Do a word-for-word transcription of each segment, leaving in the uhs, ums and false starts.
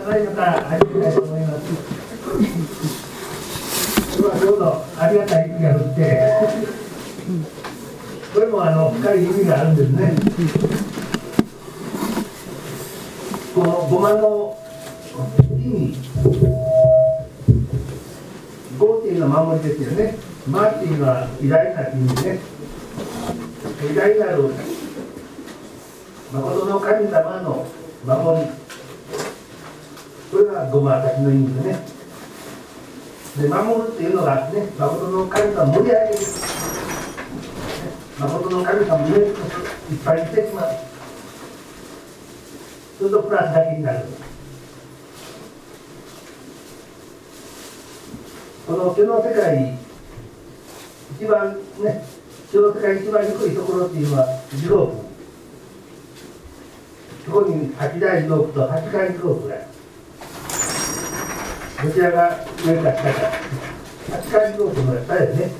ただいまから始めたいと思います。今日はちょうどありがたい雪が降って、これもあの深い意味があるんですね。このごまの意味、ごっていうのは守りですよね。まっていうのは偉大な意味ね。偉大なる誠の神様の守り。これがごまたちの意味ですね。で、守るっていうのがね、誠の神様を盛り上げる。誠の神様を盛り上げるといっぱいしてしまう。それとプラスだけになる。この世の世界、一番ね、世の世界一番低いところっていうのは地獄。そこに八大地獄と八回地獄がある。どちらが上か下か。八回地獄の下ですね。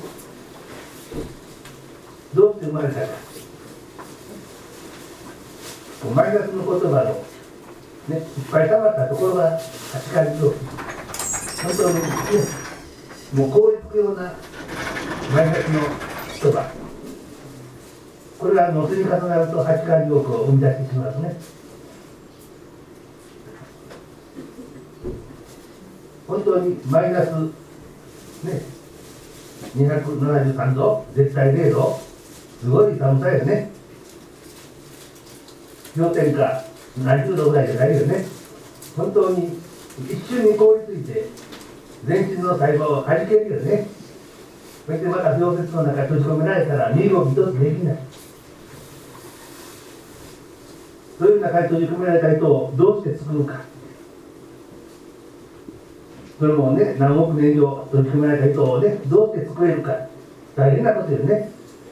どうして生まれたか。マイナスの言葉の、ね、いっぱい溜まったところが八回地獄。本当に、ね、もう凍りつくようなマイナスの言葉。これがの積み重なると八回地獄を生み出してしまうね。本当にマイナス、ね、にひゃくななじゅうさんど、絶対れいど、すごい寒さよね。氷点下何十度ぐらいじゃないよね。本当に一瞬に凍りついて、全身の細胞を弾けるよね。そしてまた氷雪の中に閉じ込められたら身動き一つできない。そういう中に閉じ込められた人をどうして救うか。それもね、何億年以上閉じ込められた人をね、どうして救えるか。大変なことよね。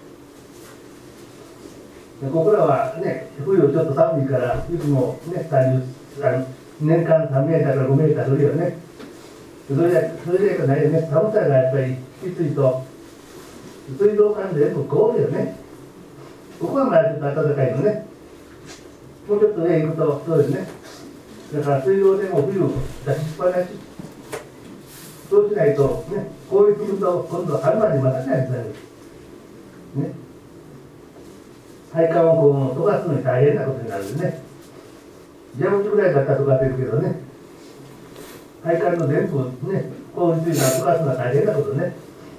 僕らはね、冬ちょっと寒いから雪もね、さんじゅうあの年間さんメーターからごメーター降るよね。それでそれでかないよね。寒さがやっぱりきついと水道管全部凍るよね。ここはまだちょっと暖かいのね。もうちょっと上行くとそうですね。だから水道でも冬出しっぱなし。そうしないとね、凍りつくと今度春まで待たないんですよね。配管をこう溶かすのに大変なことになるんですね。蛇口ぐらいだったら溶かせるけどね、配管の全部ね、凍りついたら溶かすのは大変なことね。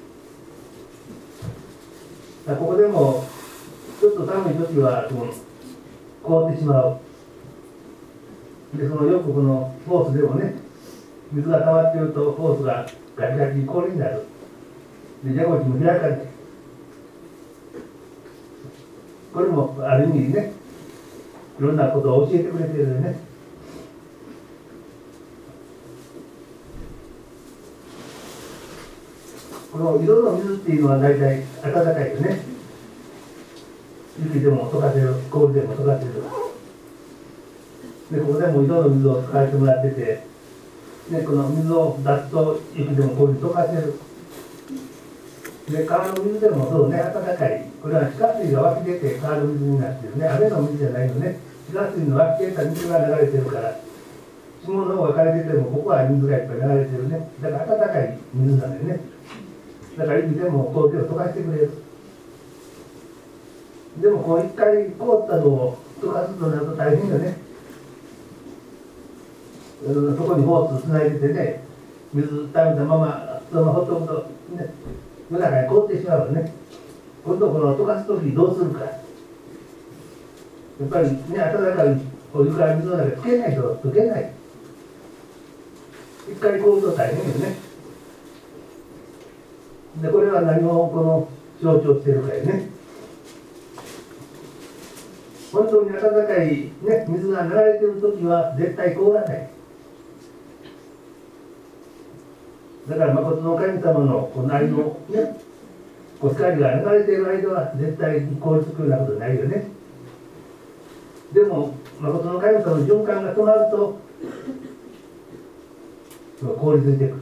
ここでもちょっと寒い時はその凍ってしまう。で、そのよくこのホースでもね、水が溜まっているとホースがガチガチに氷になる。で、蛇口も開かない。これもある意味ね、いろんなことを教えてくれてるよね。この井戸の水っていうのは大体暖かいよね。雪でも溶かせる、氷でも溶かせる。で、ここでも井戸の水を使わせてもらってて、で、この水を出すと雪でも氷溶かせる。で、川の水でもそうね、暖かい。これは地下水が湧き出て川の水になってるね。雨の水じゃないのね。地下水の湧き出た水が流れてるから、下の方が枯れてても、ここは水がいっぱい流れてるね。だから暖かい水なんだよね。だから雪でも氷を溶かしてくれる。でもこう一回凍ったのを溶かすとなると大変よね。そこにホースつないでてね、水溜めたままそのままほっとくとね、夜中に凍ってしまうよね。今度この溶かすときどうするか。やっぱりね、暖かいお湯から水の中につけないと溶けない。一回凍ると大変よね。で、これは何をこの象徴しているかよね。本当に暖かい、ね、水が流れているときは絶対凍らない。だから誠の神様のこの愛のね、こう光が流れている間は絶対に凍りつくようなことないよね。でも誠の神様の循環が止まると凍りついてくる。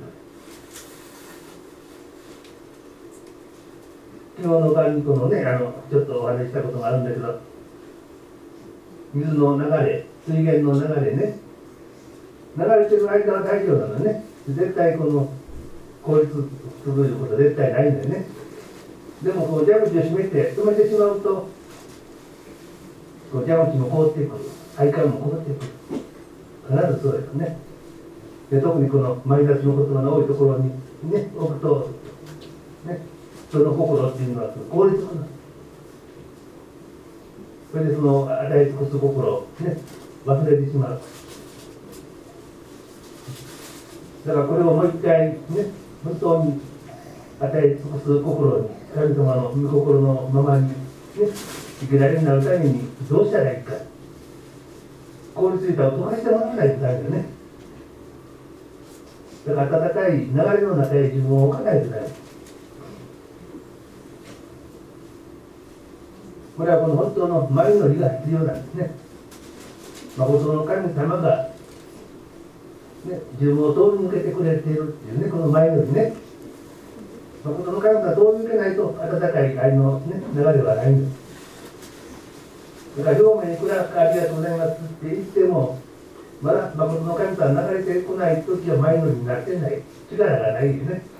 昨日の晩にこのね、あのちょっとお話ししたことがあるんだけど、水の流れ、水源の流れね、 流れてる間は大丈夫なのね。絶対この効率することは絶対ないんだよね。でもこう蛇口を閉めて止めてしまうと、こう蛇口も凍ってくる、配管も凍ってくる。必ずそうですね。で特にこのマイナスの言葉の多いところにね置くとね、その心っていうのは効率化なの。それでその与え尽くす心をね忘れてしまう。だからこれをもう一回ね、本当に与え尽くす心に、神様の御心のままにね、生けられるようになるためにどうしたらいいか。凍りついたを溶かしてもらわないとダメだよね。だから温かい流れの中へ自分を置かないとダメ。これはこの本当の前乗りが必要なんですね。誠の神様がね、自分を通り抜けてくれているっていうね、この前よりね、誠の神様が通り抜けないと温かい愛の、ね、流れはないんです。だから表面に暗くありがとうございますって言っても、まだ誠の神様が流れてこないときは前乗りになってない、力がないよね。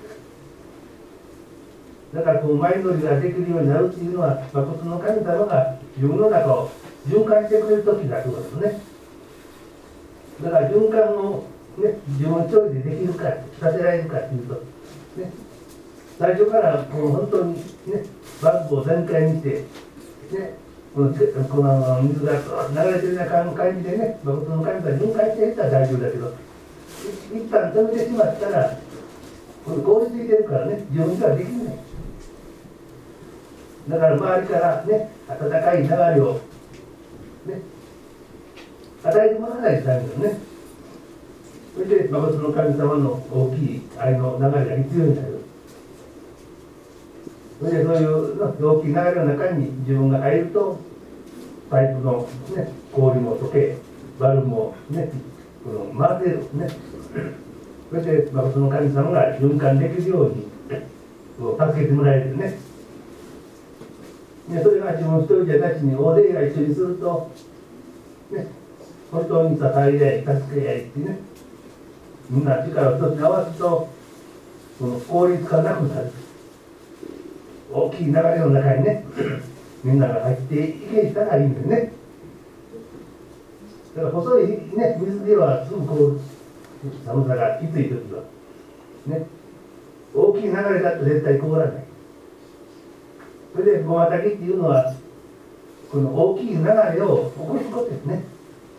だからこう前乗りができるようになるっていうのは、誠の神様が自分の中を循環してくれるときだということですね。だから循環をね、自分一人でできるか、させられるかというと、ね、最初からこう本当に、ね、バルブを全開にして、ね、この、この水が流れてるような感じでね、誠の神様に分解していったら大丈夫だけど、一旦止めてしまったら、これ凍りついてるからね、自分ではできない。だから周りからね、温かい流れを、ね、与えてもらわないとダメだよね。それで誠の神様の大きい愛の流れが必要になる。それでそういう大きい流れの中に自分が入ると、パイプの、ね、氷も溶け、バルブも、ね、この回せる、ね。それで誠の神様が循環できるように助けてもらえるね。でそれが自分一人じゃなしに大勢が一緒にすると、ね、本当に支え合い、助け合いってね、みんな力を一つに合わすと、その効率化なくなる。大きい流れの中にね、みんなが入っていけたらいいんだよね。だから細い、ね、水ではすぐ凍る。寒さがきついときは。ね、大きい流れだと絶対凍らない。それで、ごまたきっていうのは、この大きい流れを起こすことですね。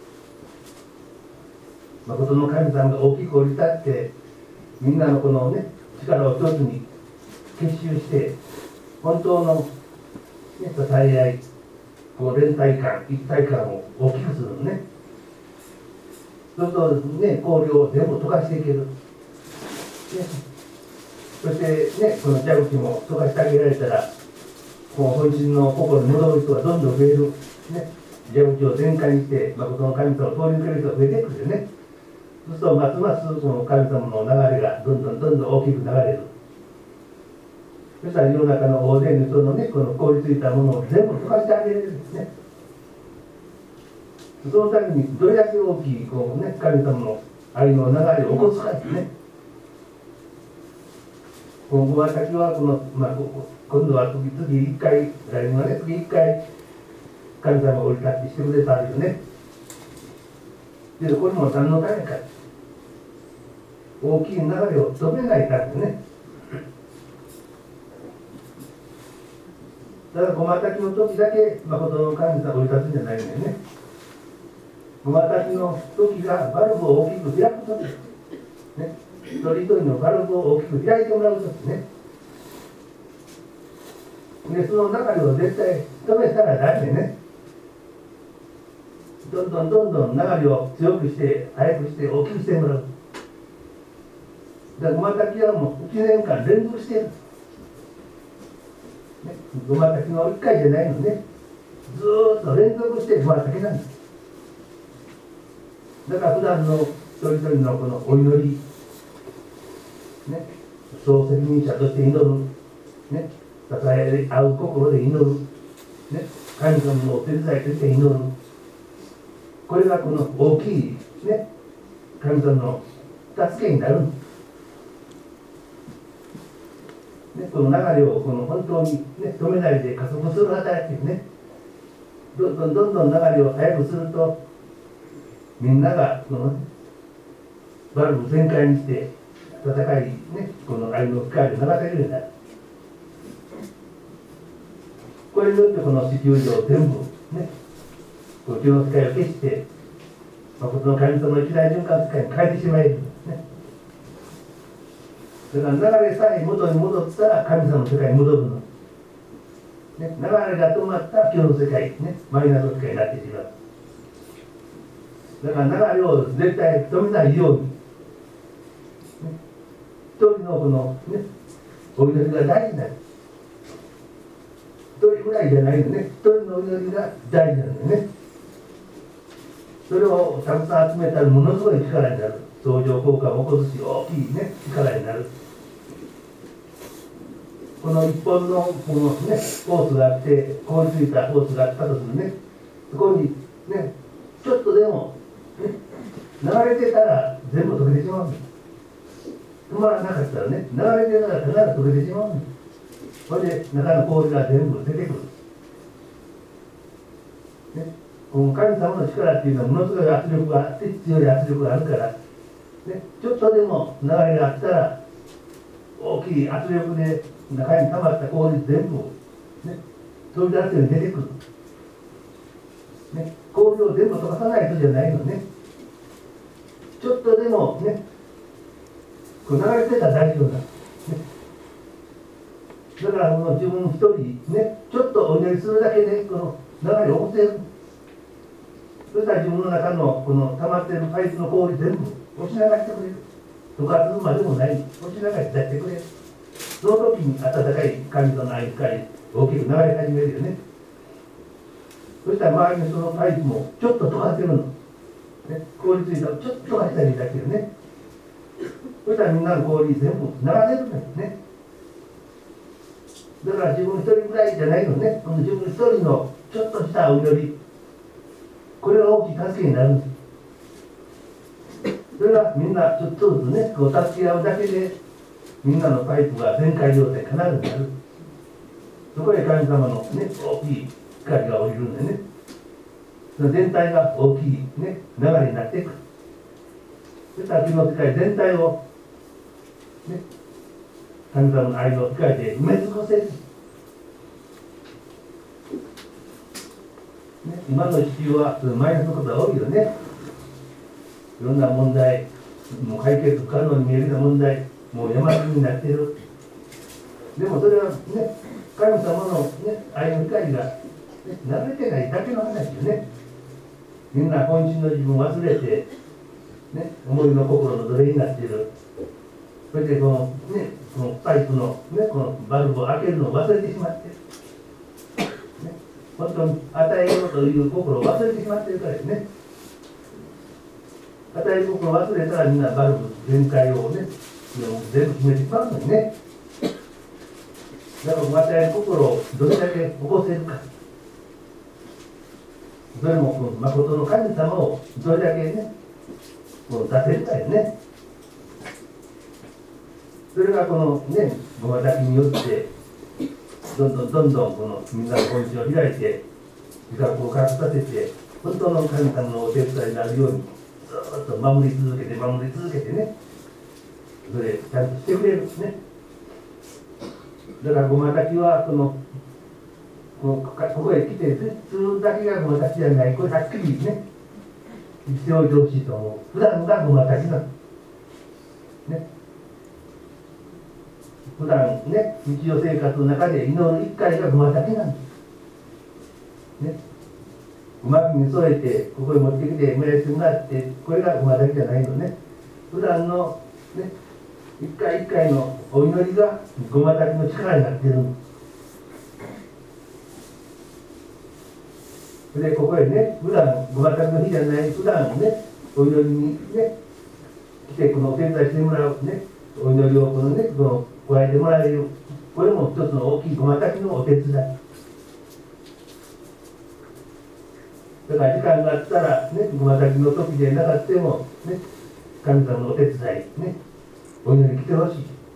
誠の神様が大きく降り立って、みんなのこのね、力を一つに結集して、本当の、ね、支え合い、こう連帯感、一体感を大きくするのね。そうするとね、氷を全部溶かしていける。ね、そしてね、この蛇口も溶かしてあげられたら、この本心の心に戻る人がどんどん増える。ね、蛇口を全開にして、誠の神様を通り抜ける人が増えていくんですよね。そうすると、ますますその神様の流れがどんどんどんどん大きく流れる。そしたら世の中の大勢の人のね、この凍りついたものを全部溶かしてあげれるんですね。そのためにどれだけ大きいこう、ね、神様の愛の流れを起こすかですね。このごまたきはこの、まあ、今度は次次いっかい、来年はね、次いっかい神様が降り立ってしてくれたんですよね。で、これも何のためか。大きい流れを止めないためね。だからごまたきの時だけ誠の神様が降り立つんじゃないんだよね。ごまたきの時がバルブを大きく開く時です。ね。一人一人のバルブを大きく開いてもらう時ね。で、その流れを絶対止めたらダメね。どんどんどんどん流れを強くして、速くして、大きくしてもらう。だからごまたきはもういちねんかん連続してる。ね、ごまたきのいっかいじゃないのね。ずーっと連続してごまたきなんです。だから普段の一人一人のこのお祈り、ね、総責任者として祈る、ね、支え合う心で祈る、ね、神様のお手伝いとして祈る。これがこの大きい、ね、 神様の助けになる、ね、この流れをこの本当に、ね、止めないで加速する働きね、どんどんどんどん流れを速くすると、みんながこのバルブ全開にして戦い、ね、この愛の光を流せるようになる。これによってこの地球上全部ね、この地の世界を消して誠の神様の一大循環世界に変えてしまえるんですね。だから流れさえ元に戻ったら神様の世界に戻るの、ね、流れが止まったら今日の世界、ね、マイナスの世界になってしまう。だから流れを絶対止めないように、ね、一人のこのねお祈りが大事なんです。一人ぐらいじゃないのね、一人のお祈りが大事なんだよね。それをたくさん集めたらものすごい力になる。相乗効果を起こすし、大きいね力になる。この一本のこのねホースがあって、凍りついたホースがあったとするね、そこにねちょっとでも、ね、流れてたら全部溶けてしまうんです。止まらなかったらね、流れてたら必ず溶けてしまうんです。それで中の氷が全部出てくる。ね、この神様の力っていうのはものすごい圧力があって、強い圧力があるから、ね、ちょっとでも流れがあったら大きい圧力で中に溜まった氷全部、ね、飛び出すように出てくる、ね、氷を全部溶かさないとじゃないのね。ちょっとでもねこう流れてたら大丈夫なんです、ね、だからこの自分一人ねちょっとお祈りするだけでこの流れを起こせる。そしたら自分の中のこの溜まっているパイプの氷全部押し流してくれる。溶かすまでもない、押し流して出してくれる。その時に温かい神との愛深い大きく流れ始めるよね。そしたら周りのそのパイプもちょっと溶かせるの、ね、氷ついたらちょっと溶かしたらいいだけよね。そしたらみんなの氷全部流れるんですね。だから自分一人ぐらいじゃないのね。この自分一人のちょっとしたお祈り、これが大きい助けになるんです。それがみんなちょっとずつねこう助け合うだけでみんなのパイプが全開状態に必ずなる。そこへ神様の、ね、大きい光が降りるんでね、その全体が大きい、ね、流れになっていく。そしたら次の世界全体を、ね、神様の愛の光で埋め尽くせる、ね、今の地球はマイナスのことが多いよね。いろんな問題、もう解決不可能に見えるような問題、もう山積みになっている。でもそれはね、神様の、ね、愛の光が、ね、流れてないだけの話よね。みんな本心の自分を忘れて、ね、思いの心の奴隷になっている。それでこの、ね、このパイプの、ね、このバルブを開けるのを忘れてしまっている。ね、本当に与えようという心を忘れてしまっているからですね。与える心を忘れたらみんなバルブ全開をね全部決めてしまうのにね。だから与える心をどれだけ起こせるか、それもこの誠の神様をどれだけねこう出せるかよね。それがこのねごまたきによってどんどんどんどんこのみんなの本心を開いて自覚を覚させて本当の神様のお手伝いになるようにずっと守り続けて守り続けてね、それちゃんとしてくれるんですね。だからごまたきはこのこのここへ来て普通だけがごまたきじゃない、これはっきりね言っておいてほしいと思う。普段がごまたきなんですね。普段ね日常生活の中で祈る一回がごまたきなんですね。うまくに添えてここへ持ってきて目安になってこれがごまたきじゃないのね。普段のね一回一回のお祈りがごまたきの力になっているんです。でここへね普段ごまたきの日じゃない普段ねお祈りにね来てこのお手伝いしてもらうねお祈りをこのねこの加えてもらえる、これも一つの大きいごまたきのお手伝い。だから時間があったらねごまたきの時でなかってもね神様のお手伝い、ね、お祈り来てほしい。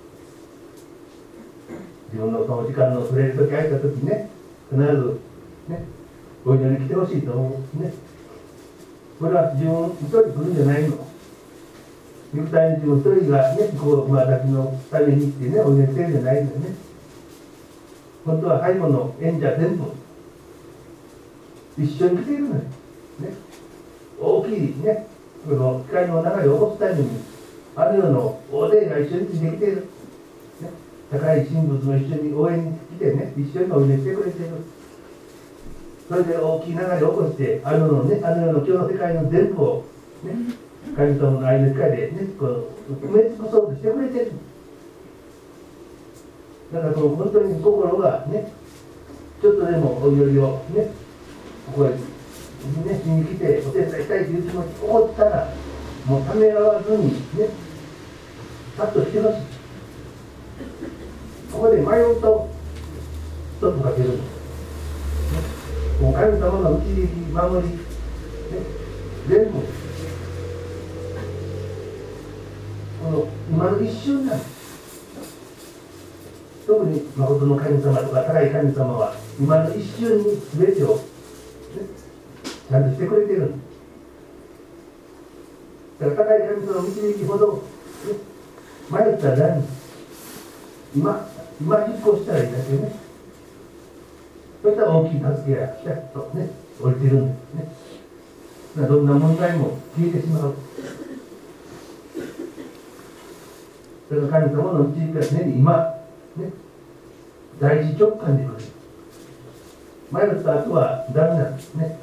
自分のその時間の取れる時空いた時にね、必ず、ね、お祈り来てほしいと思うね。これは自分一人来るんじゃないの。肉体の自分一人がね、こう私のためにってね、お祈りしてるんじゃないんだよね。本当は背後の演者全部一緒に来ているのよ。ね、大きいね、この光の流れを起こすために、あるような大勢が一緒についてきている。ね、高い神仏も一緒に応援に来てね、一緒にお祈りしてくれている。それで大きい流れを起こして、あのね、あの世の今日の世界の全部を、ね、神様の愛の光で、ね、こう埋め尽くそうとしてくれている。だからこの本当に心がね、ちょっとでもお祈りをね、ここへ、ね、しに来てお手伝いしたいという気持ち起こったら、もうためらわずにね、パッとしてほしい。ここで迷うと、ストップかけるんです。もう神様の導き、守り、ね、全部、この今の一瞬なんです。特に誠の神様とか高い神様は、今の一瞬に全てを、ね、ちゃんとしてくれているんです。だから高い神様の導きほど、ね、迷ったら何？今、今実行したらいいだけね。そしたら大きい助けがピタッとね、降りてるんですね。どんな問題も消えてしまう。それが神様の導きが常に今、ね、大事直感で来る。迷った後はダメなんですね。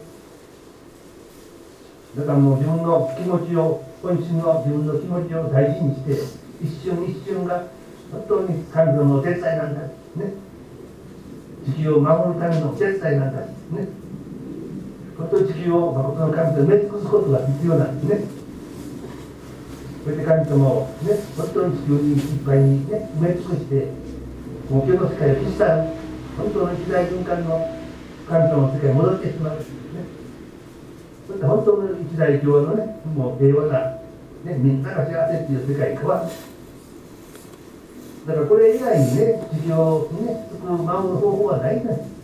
だからもう自分の気持ちを、本心の自分の気持ちを大事にして、一瞬一瞬が本当に神様のお手伝いなんだ。ね。地球を守るためのお手伝いなんだ。ね。本当に地球を誠の神と埋め尽くすことが必要なんですね。それで神様をね、本当に地球にいっぱいにね、埋め尽くして、もう今日の世界を消し去る、本当の時代循環の神様の世界に戻ってしまう。ね。そして本当の一代上のね、もう平和な、ね、みんなが幸せっていう世界に変わる。だからこれ以外にね、地球をね、救う、守る方法はないんだよ。ね、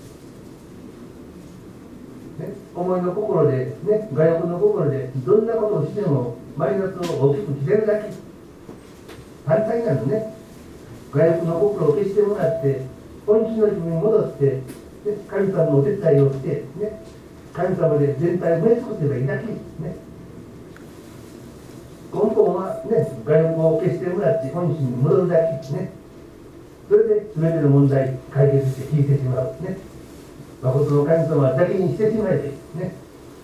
思いの心で、ね、我欲の心で、どんなことをしてもマイナスを大きくしてるだけ。反対なのね。我欲の心を消してもらって、本心の自分に戻って、ね、神様のお手伝いをして、ね、神様で全体を埋め尽くせばいいだけ。ね、根本はね、我欲を消してもらって本心に戻るだけ。ね、それで全ての問題解決して消えてしまう。ね、誠の神様だけにしてしまえばいい。ね、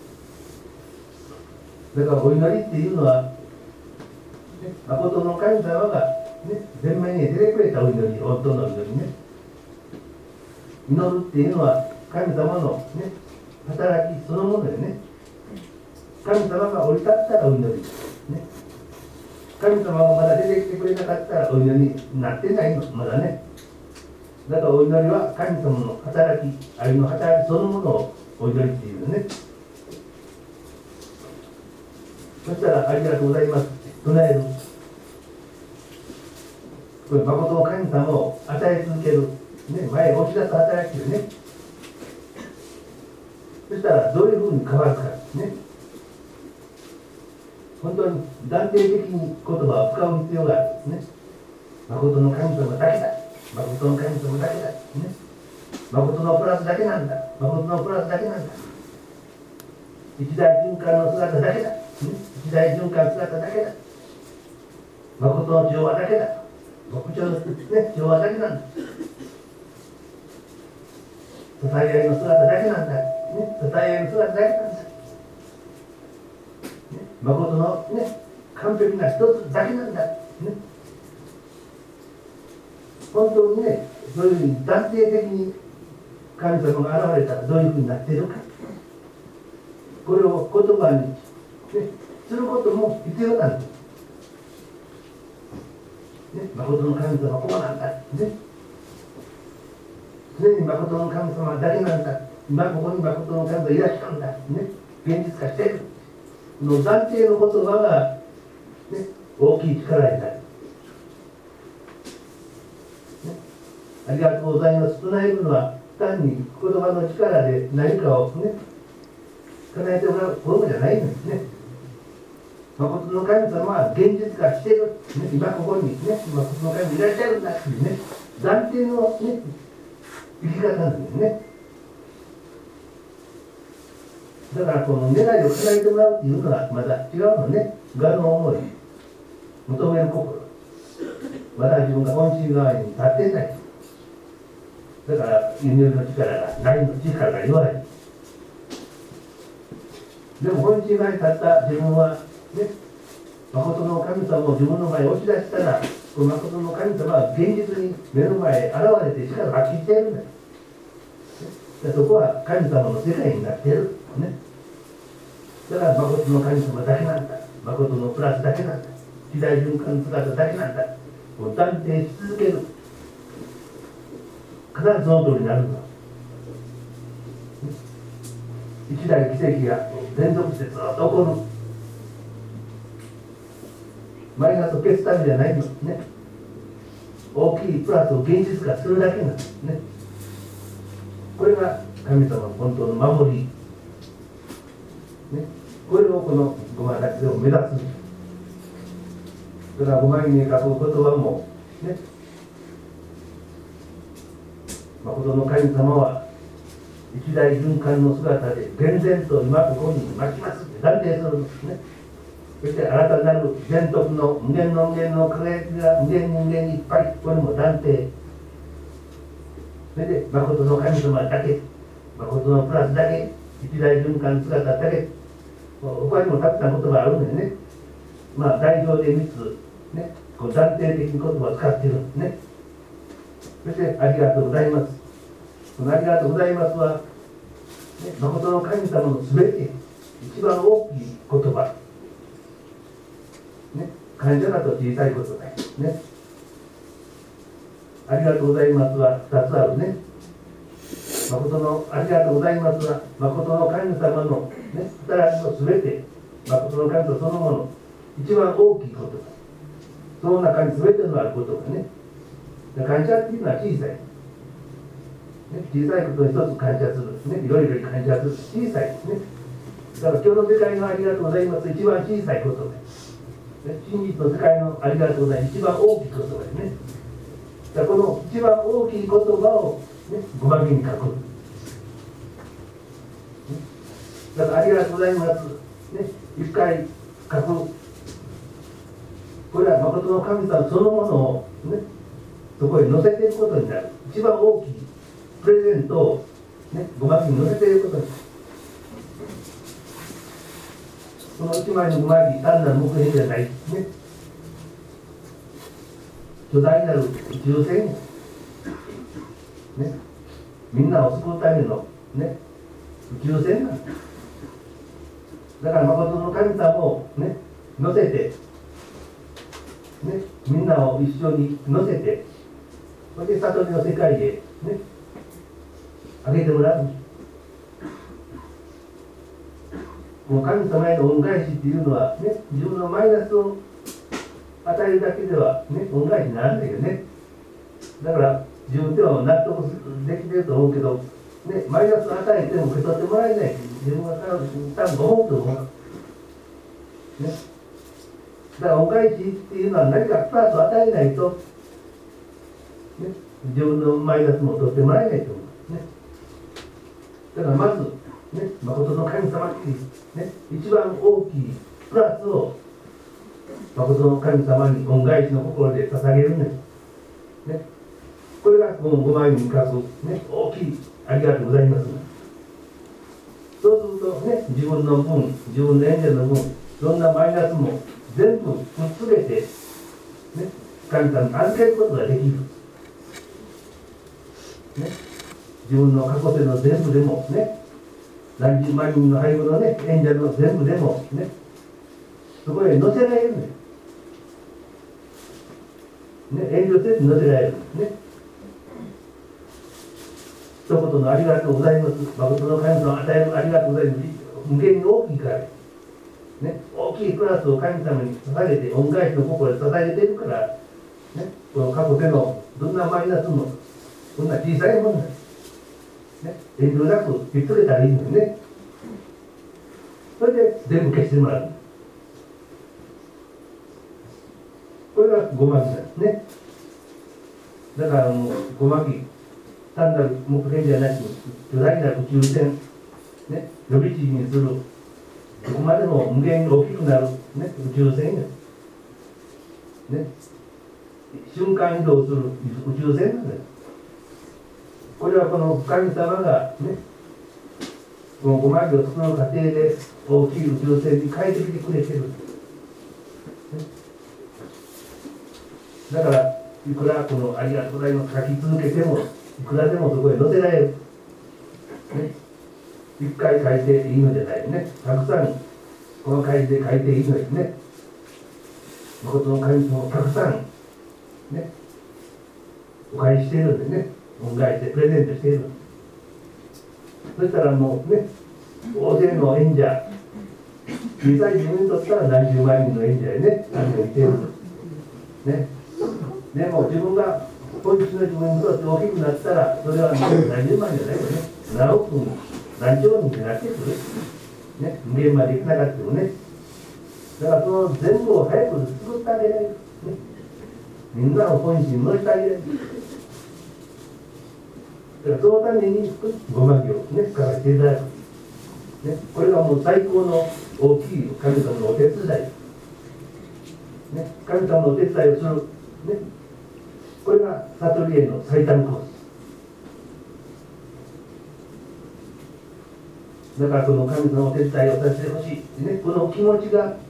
だからお祈りっていうのは、ね、誠の神様が、ね、前面に出てくれたお祈り、本当のお祈りね。祈るっていうのは神様の、ね、働きそのものよね。神様が降り立ったらお祈り、ね、神様がまだ出てきてくれなかったらお祈りになってないの、まだね。だからお祈りは神様の働き、愛の働きそのものをお祈りっていうのね。そしたらありがとうございますって唱える。これ誠の神様を与え続ける、ね、前へ押し出す働きでね。そしたらどういうふうに変わるかね。本当に断定的に言葉を使う必要があるんですね。誠の神様だけだ。誠の神様だけだ。ね。誠のプラスだけなんだ。誠のプラスだけなんだ。一大循環の姿だけだ。ね、一大循環の姿だけだ。誠の調和だけだ。牧長の、ね、調和だけなんだ。支え合いの姿だけなんだ。ね、支え合いの姿だけなんだ。誠のね、完璧な一つだけなんだ。ね、本当にね、そういうふうに断定的に神様が現れたらどういうふうになっているか。これを言葉に、ね、することも必要なんです。ね、誠の神様はこうなんだ。ね、常に誠の神様だけなんだ。今ここに誠の神様がいらっしゃるんだ。ね、現実化している。の断定の言葉が大きい力になる、ね、ありがとうございます唱えるのは単に言葉の力で何かをね叶えてもらうことじゃないんですね。誠の神様は現実化している、ね、今ここにね誠の神いらっしゃるんだっていうね暫定のね生き方なんですね。だからこの願いを叶えてもらうっていうのはまだ違うのね。我の思い求める心、まだ自分が本心側に立ってない。だから祈りの力がないの力が弱い。でも本心側に立った自分はね、誠の神様を自分の前に押し出したら、この誠の神様は現実に目の前へ現れて力を発揮しているんだよ。でそこは神様の世界になっている、ね、だから誠の神様だけなんだ、誠のプラスだけなんだ、時代循環の姿だけなんだ、もう断定し続ける。必ずその通りになるの。一大奇跡が連続してずっと起こる。マイナスを消すためじゃないのね。大きいプラスを現実化するだけなんですね。これが神様の本当の守り、ね、これをこのごまだけでも目指す。だからごまに書く言葉もね、誠の神様は一大循環の姿で厳然と今ここに巻きますって断定するんですね。そして新たなる全徳の無限の無限の輝きが無限に無限にいっぱい、これも断定。それで誠の神様だけ、誠のプラスだけ、一大循環の姿だけ、他にもたくさん言葉あるんでね、まあ代表でみっつ、ね、こう断定的に言葉を使っているんですね。そしてありがとうございます。このありがとうございますは、ね、誠の神様のすべて一番大きい言葉、ね、感謝だと小さいことだよね。ありがとうございますはふたつあるね。誠のありがとうございますは誠の神様の、ね、働きのすべて、誠の神様そのもの一番大きいことだ。その中にすべてのあることがね。感謝っていうのは小さい、ね、小さいことに一つ感謝する、ね、いろいろ感謝する、小さいですね。だから今日の世界のありがとうございます一番小さいことです。真実の世界のありがとうございます一番大きい言葉ですね。だからこの一番大きい言葉を、ね、ごまけに書く、ね、だからありがとうございます、ね、一回書く。これは誠の神様そのものを、ね、そこへ載せていることになる。一番大きいプレゼントを、ね、ごまけに載せていることになる。この一枚のごまけ単なる目標じゃないですね。巨大なる宇宙船、ね、みんなを救うための、ね、宇宙船なんだ。だから誠の神様を、ね、乗せて、ね、みんなを一緒に乗せて、それで悟りの世界へ、ね、あげてもらう。もう神様への恩返しっていうのは、ね、自分のマイナスを与えるだけでは、ね、恩返しにならないよね。だから自分では納得できてると思うけど、ね、マイナスを与えても受け取ってもらえない。自分が多分思うと思う。ね、だから恩返しっていうのは何かプラスを与えないと、ね、自分のマイナスも取ってもらえないと思う。ね、だからまず、ね、誠の神様っていう、ね、一番大きいプラスを誠の神様に恩返しの心で捧げるんです。ね、これがこのごまいに書く、ね、大きいありがとうございます。そうするとね、自分の分、自分のエンジェルの分、どんなマイナスも全部くっつけて、ね、神様に預けることができる。ね、自分の過去世の全部でもね、何十万人の背後のね、エンジェルの全部でもね、そこへ乗せられるんです。ね、遠慮せず乗せられるんですね。一言のありがとうございます。誠の神様を与えるありがとうございます。無限に大きいからです。 ね、大きいクラスを神様に捧げて恩返しの心で捧げているから、ね、この過去でのどんなマイナスもこんな小さいものです、ね、遠慮なく引っ取れたらいいのにね。それで全部消してもらう。これがごまきなんですね。だからもうごまき単なる目標じゃなく巨大な宇宙船、ね、予備地にするどこまでも無限に大きくなる、ね、宇宙船や、ね、瞬間移動する宇宙船なんです。これはこの神様がね、このごまきを作る過程で大きい宇宙船に変えてきてくれてる、ね、だからいくらこのありがとうございます書き続けてもいくらでもそこへ載せられる、ね、一回書いていいのじゃないね。たくさんこの書いて書いていいのですね。誠の神様をたくさんねお返ししているんでね、恩返しでプレゼントしている。そしたらもうね、大勢の演者、小さい自分にとったら何十万人の演者でね、何人いているね。でも自分が本日の自分にとって大きくなったら、それは何十万じゃないよね。何億人、何兆人になってくる。ね、無限までいかなかったもね。だからその全部を早く作ってあげられる。ね、みんなの本心に乗せてあげられる。だからそのためにごまきをね、書かせていただく。ね、これがもう最高の大きい神様のお手伝い。ね、神様のお手伝いをする。ね、これが悟りへの最短コース。だからその神様のお手伝いをさせてほしい、ね、この気持ちが、ね、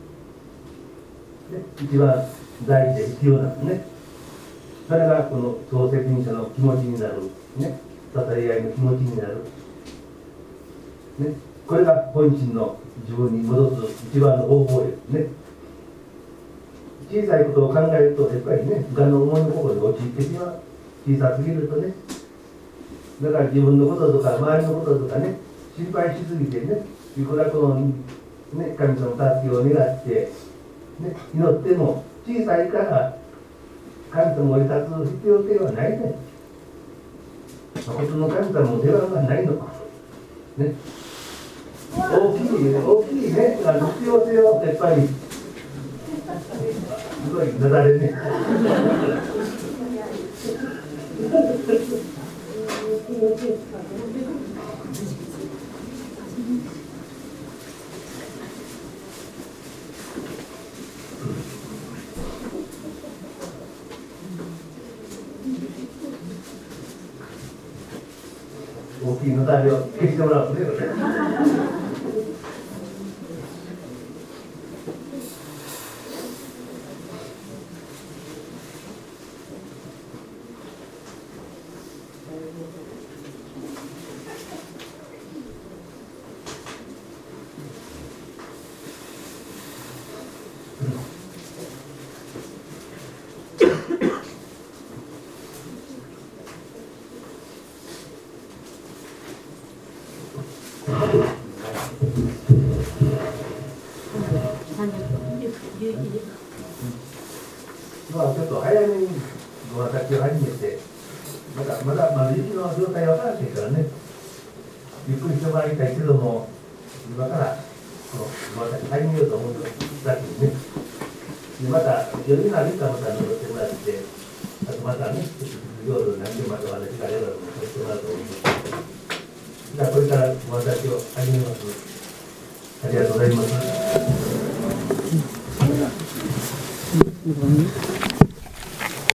一番大事で必要なんですね。それがこの総責任者の気持ちになる、ね、支え合いの気持ちになる、ね、これが本心の自分に戻す一番の方法ですね。小さいことを考えるとやっぱりね、我の思いの心に陥ってしまう。小さすぎるとね。だから自分のこととか周りのこととかね、心配しすぎてね、いくらこの、ね、神様の助けを願って、ね、祈っても小さいから神様を立つ必要性はないね。誠の神様の出番がないの。ね、大きい、大きいね、あの必要性をやっぱりすごいなだれね。大きいのだれを消してもらうね。まあちょっと早めにご畑を始めて、まだまだまだ雪の状態わからないからね、ゆっくりしてもらいたいけども、今からこのご畑始めようと思うだけにね。でまた夜になるかまた登ってもらって、あとまたね、夜になってまた私が夜に登ってもらうと思います。じゃあこれからご畑を始めます。ありがとうございます。